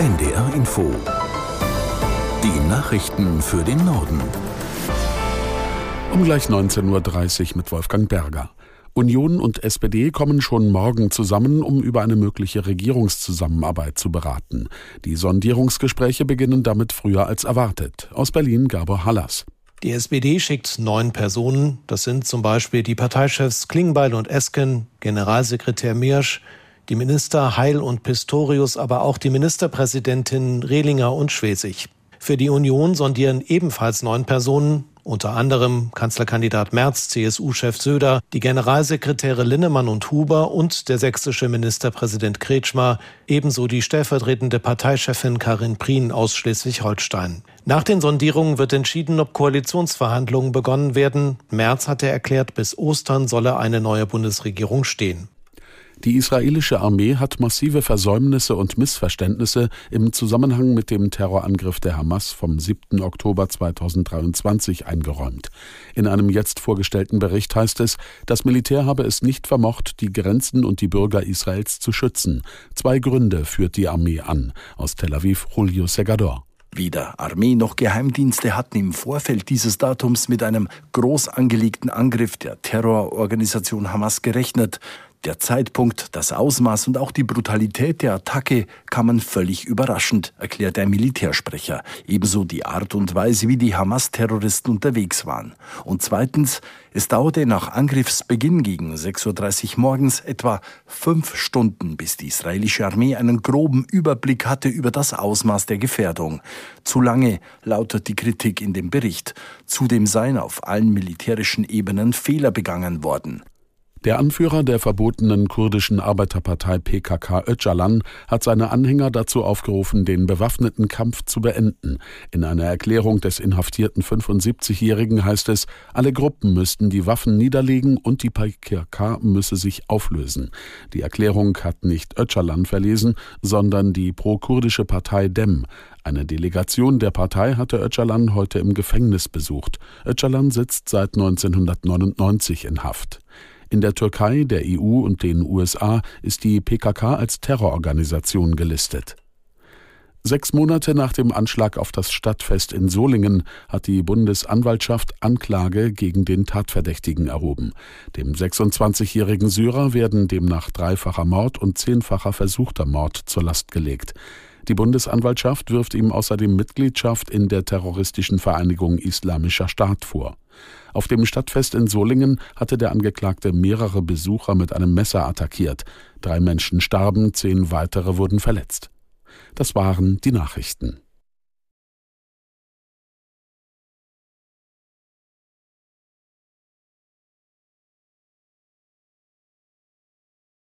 NDR Info. Die Nachrichten für den Norden. Um gleich 19:30 Uhr mit Wolfgang Berger. Union und SPD kommen schon morgen zusammen, um über eine mögliche Regierungszusammenarbeit zu beraten. Die Sondierungsgespräche beginnen damit früher als erwartet. Aus Berlin Gabor Hallas. Die SPD schickt 9 Personen. Das sind zum Beispiel die Parteichefs Klingbeil und Esken, Generalsekretär Miersch, die Minister Heil und Pistorius, aber auch die Ministerpräsidentinnen Rehlinger und Schwesig. Für die Union sondieren ebenfalls 9 Personen, unter anderem Kanzlerkandidat Merz, CSU-Chef Söder, die Generalsekretäre Linnemann und Huber und der sächsische Ministerpräsident Kretschmer, ebenso die stellvertretende Parteichefin Karin Prien aus Schleswig-Holstein. Nach den Sondierungen wird entschieden, ob Koalitionsverhandlungen begonnen werden. Merz hatte erklärt, bis Ostern solle eine neue Bundesregierung stehen. Die israelische Armee hat massive Versäumnisse und Missverständnisse im Zusammenhang mit dem Terrorangriff der Hamas vom 7. Oktober 2023 eingeräumt. In einem jetzt vorgestellten Bericht heißt es, das Militär habe es nicht vermocht, die Grenzen und die Bürger Israels zu schützen. 2 Gründe führt die Armee an. Aus Tel Aviv Julio Segador. Weder Armee noch Geheimdienste hatten im Vorfeld dieses Datums mit einem groß angelegten Angriff der Terrororganisation Hamas gerechnet. Der Zeitpunkt, das Ausmaß und auch die Brutalität der Attacke kamen völlig überraschend, erklärt der Militärsprecher. Ebenso die Art und Weise, wie die Hamas-Terroristen unterwegs waren. Und zweitens, es dauerte nach Angriffsbeginn gegen 6:30 Uhr morgens etwa 5 Stunden, bis die israelische Armee einen groben Überblick hatte über das Ausmaß der Gefährdung. Zu lange, lautet die Kritik in dem Bericht. Zudem seien auf allen militärischen Ebenen Fehler begangen worden. Der Anführer der verbotenen kurdischen Arbeiterpartei PKK Öcalan hat seine Anhänger dazu aufgerufen, den bewaffneten Kampf zu beenden. In einer Erklärung des inhaftierten 75-Jährigen heißt es, alle Gruppen müssten die Waffen niederlegen und die PKK müsse sich auflösen. Die Erklärung hat nicht Öcalan verlesen, sondern die pro-kurdische Partei DEM. Eine Delegation der Partei hatte Öcalan heute im Gefängnis besucht. Öcalan sitzt seit 1999 in Haft. In der Türkei, der EU und den USA ist die PKK als Terrororganisation gelistet. 6 Monate nach dem Anschlag auf das Stadtfest in Solingen hat die Bundesanwaltschaft Anklage gegen den Tatverdächtigen erhoben. Dem 26-jährigen Syrer werden demnach 3-facher Mord und 10-facher versuchter Mord zur Last gelegt. Die Bundesanwaltschaft wirft ihm außerdem Mitgliedschaft in der terroristischen Vereinigung Islamischer Staat vor. Auf dem Stadtfest in Solingen hatte der Angeklagte mehrere Besucher mit einem Messer attackiert. 3 Menschen starben, 10 weitere wurden verletzt. Das waren die Nachrichten.